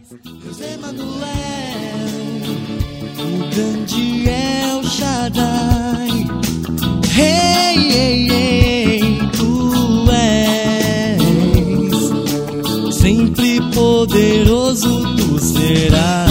Deus Emanuel, o grande El Shaddai. Hey, hey, hey, tu és sempre poderoso, tu serás.